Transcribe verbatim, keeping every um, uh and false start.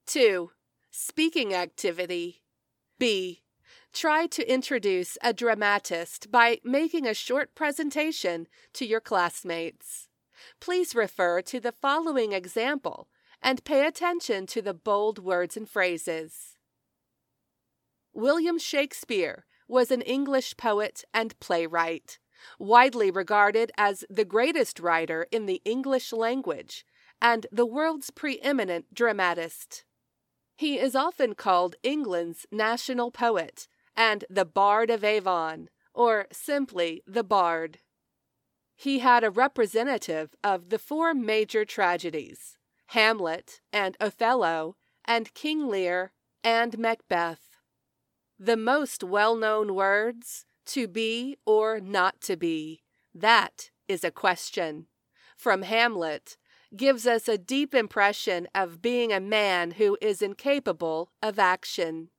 two. Speaking activity. B. Try to introduce a dramatist by making a short presentation to your classmates. Please refer to the following example and pay attention to the bold words and phrases. William Shakespeare was an English poet and playwright, widely regarded as the greatest writer in the English language and the world's preeminent dramatist. He is often called England's national poet and the Bard of Avon, or simply the Bard. He had a representative of the four major tragedies, Hamlet and Othello and King Lear and Macbeth. The most well-known words, to be or not to be, that is a question, from Hamlet, gives us a deep impression of being a man who is incapable of action.